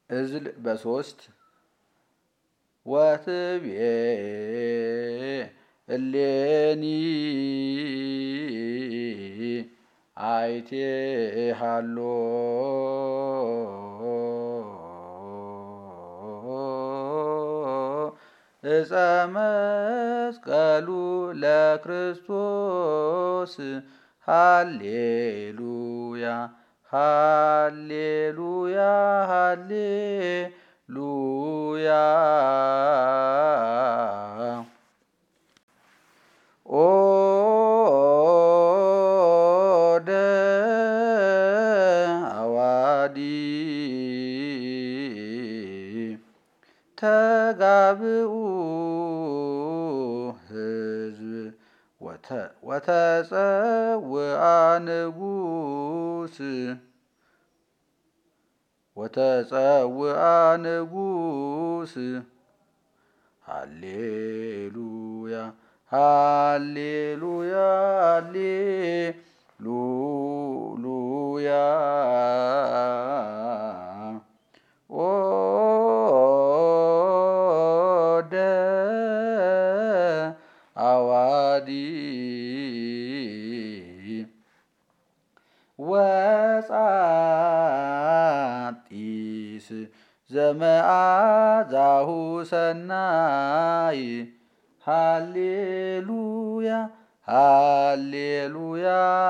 እዝል በሶስት ወትቤ እሌኒ አይቴ ሃሎ እፀ መስቀሉ ለክርስቶስ ሃሌሉያ ሃሌሉያ ሃሌሉያ ኦ አዋዲ ተጋብኡ ህዝብ ወተጸውአ ንጉስ ሃሌሉያ ሃሌሉያ ሃሌሉያ ኦ አዋዲ ወጻጢስ ዘመዓዛሁ ሰናይ ሃሌሉያ ሃሌሉያ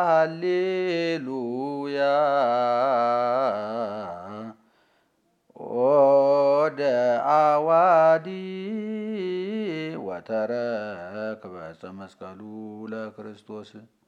ሃሌሉያ ኦደ አዋዲ ወተረክበ ዕፀ መስቀሉ ለክርስቶስ